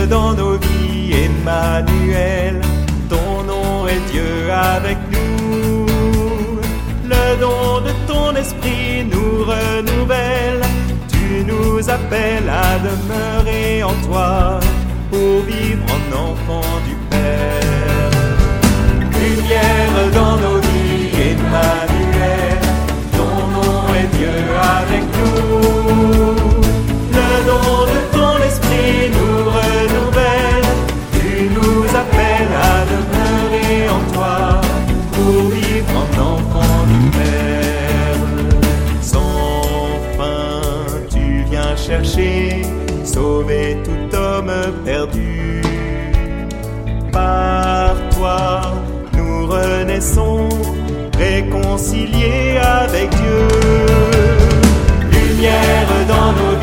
dans nos vies, Emmanuel, ton nom est Dieu avec nous. Le don de ton esprit nous renouvelle, tu nous appelles à demeurer en toi, pour vivre en enfant du Père. Lumière dans nos vies, Emmanuel, ton nom est Dieu avec nous. Le don de ton esprit nous renouvelle, tu nous appelles à demeurer en toi, pour vivre en enfant du Père. Sans fin, tu viens chercher, sauver tout homme perdu. Par toi, nous renaissons, réconciliés avec Dieu. Lumière dans nos